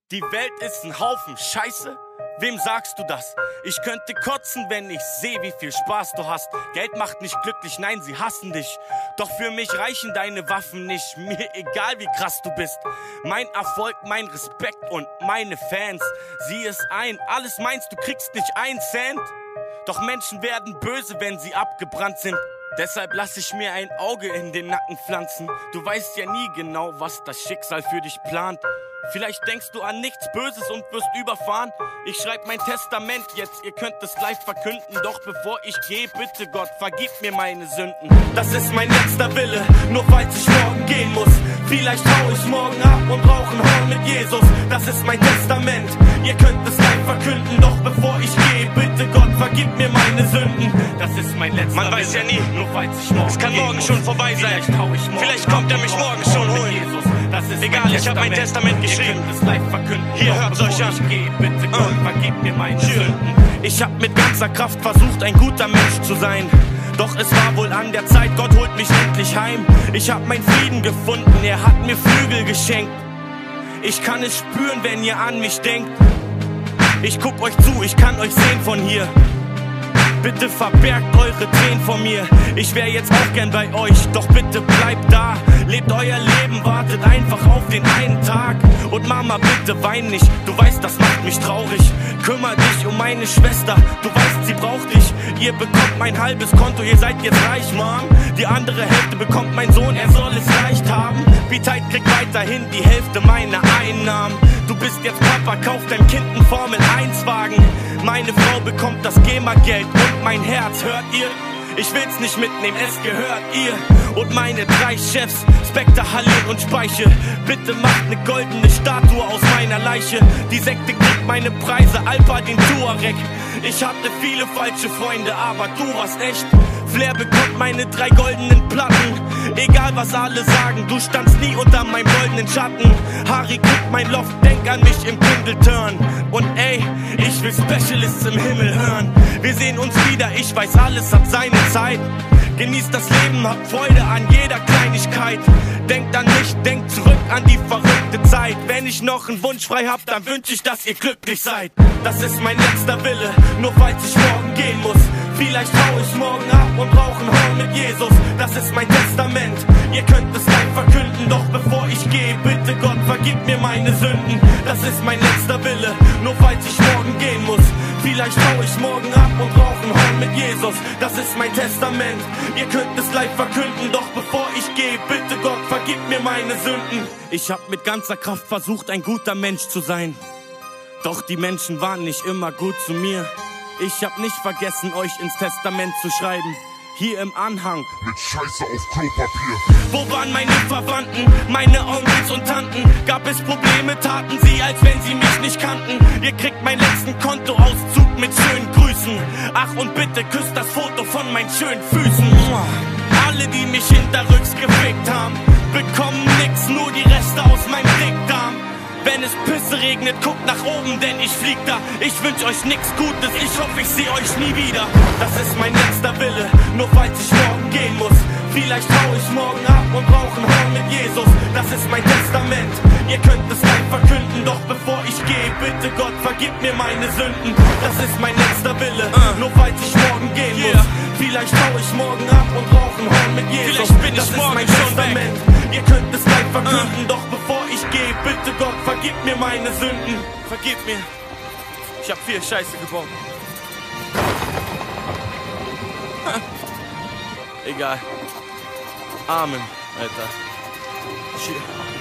Die Welt ist ein Haufen Scheiße. Wem sagst du das? Ich könnte kotzen, wenn ich sehe, wie viel Spaß du hast. Geld macht nicht glücklich, nein, sie hassen dich. Doch für mich reichen deine Waffen nicht. Mir egal, wie krass du bist. Mein Erfolg, mein Respekt und meine Fans. Sieh es ein, alles meinst, du kriegst nicht einen Cent. Doch Menschen werden böse, wenn sie abgebrannt sind. Deshalb lass ich mir ein Auge in den Nacken pflanzen. Du weißt ja nie genau, was das Schicksal für dich plant. Vielleicht denkst du an nichts Böses und wirst überfahren. Ich schreib mein Testament jetzt, ihr könnt es live verkünden. Doch bevor ich gehe, bitte Gott, vergib mir meine Sünden. Das ist mein letzter Wille, nur falls ich morgen gehen muss. Vielleicht hau ich morgen ab und rauch ein Horn mit Jesus. Das ist mein Testament, ihr könnt es live verkünden. Doch bevor ich gehe, bitte Gott, vergib mir meine Sünden. Das ist mein letzter Wille. Man weiß ja nie, nur falls ich morgen es kann morgen schon vorbei sein. Vielleicht kommt er mich morgen schon holen. Das ist egal, ich hab mein Testament geschrieben. Hier, hört euch an. Bitte Gott, vergib mir meine Sünden. Ich hab mit ganzer Kraft versucht, ein guter Mensch zu sein. Doch es war wohl an der Zeit, Gott holt mich endlich heim. Ich hab meinen Frieden gefunden, er hat mir Flügel geschenkt. Ich kann es spüren, wenn ihr an mich denkt. Ich guck euch zu, ich kann euch sehen von hier. Bitte verbergt eure Tränen vor mir. Ich wär jetzt auch gern bei euch, doch bitte bleibt da. Lebt euer Leben, wartet einfach auf den einen Tag. Und Mama, bitte wein nicht, du weißt, das macht mich traurig. Kümmer dich um meine Schwester, du weißt, sie braucht dich. Ihr bekommt mein halbes Konto, ihr seid jetzt reich, Mom. Die andere Hälfte bekommt mein Sohn, er soll es leicht haben. P-Tight kriegt weiterhin die Hälfte meiner Einnahmen. Du bist jetzt Papa, kauf deinem Kind einen Formel-1-Wagen. Meine Frau bekommt das GEMA-Geld und mein Herz, hört ihr? Ich will's nicht mitnehmen, es gehört ihr. Und meine 3 Chefs, Spectre, Halil und Speiche. Bitte macht ne goldene Statue aus meiner Leiche. Die Sekte kriegt meine Preise, Alpa den Tuareg. Ich hatte viele falsche Freunde, aber du warst echt. Flair bekommt meine 3 goldenen Platten. Egal was alle sagen, du standst nie unter meinem goldenen Schatten. Harry kriegt mein Loft, denk an mich im Kindle-Turn. Und ey, ich will Specialists im Himmel hören. Wir sehen uns wieder, ich weiß, alles hat seine Zeit. Genießt das Leben, habt Freude an jeder Kleinigkeit. Denkt an mich, denkt zurück an die verrückte Zeit. Wenn ich noch einen Wunsch frei hab, dann wünsch ich, dass ihr glücklich seid. Das ist mein letzter Wille, nur falls ich morgen gehen muss. Vielleicht hau ich morgen ab und rauch ein Horn mit Jesus. Das ist mein Testament, ihr könnt es live verkünden. Doch bevor ich gehe, bitte Gott, vergib mir meine Sünden. Das ist mein letzter Wille, nur falls ich morgen gehen muss. Vielleicht hau ich morgen ab und rauch ein Horn mit Jesus. Das ist mein Testament, ihr könnt es live verkünden. Doch bevor ich gehe, bitte Gott, vergib mir meine Sünden. Ich hab mit ganzer Kraft versucht, ein guter Mensch zu sein. Doch die Menschen waren nicht immer gut zu mir. Ich hab nicht vergessen, euch ins Testament zu schreiben. Hier im Anhang mit Scheiße auf Klopapier. Wo waren meine Verwandten, meine Onkels und Tanten? Gab es Probleme, taten sie, als wenn sie mich nicht kannten. Ihr kriegt meinen letzten Kontoauszug mit schönen Grüßen. Ach und bitte küsst das Foto von meinen schönen Füßen. Alle, die mich hinterrücks gefickt haben, bekommen nix, nur die Reste aus meinem Dickdarm. Wenn es Pisse regnet, guckt nach oben, denn ich flieg da. Ich wünsch euch nix Gutes, ich hoffe, ich seh euch nie wieder. Das ist mein letzter Wille, nur falls ich morgen gehen muss. Vielleicht hau ich morgen ab und rauch ein Horn mit Jesus. Das ist mein Testament, ihr könnt es live verkünden. Doch bevor ich gehe, bitte Gott, vergib mir meine Sünden. Das ist mein letzter Wille, nur falls ich morgen gehen muss. Vielleicht hau ich morgen ab und rauch ein Horn mit Jesus. Vielleicht bin ich das ist morgen mein schon Testament, ihr könnt es live verkünden. Doch bevor ich gehe, bitte Gott, vergib mir meine Sünden. Vergib mir, ich hab viel Scheiße gebaut. Egal. Amen, Alter. Shit.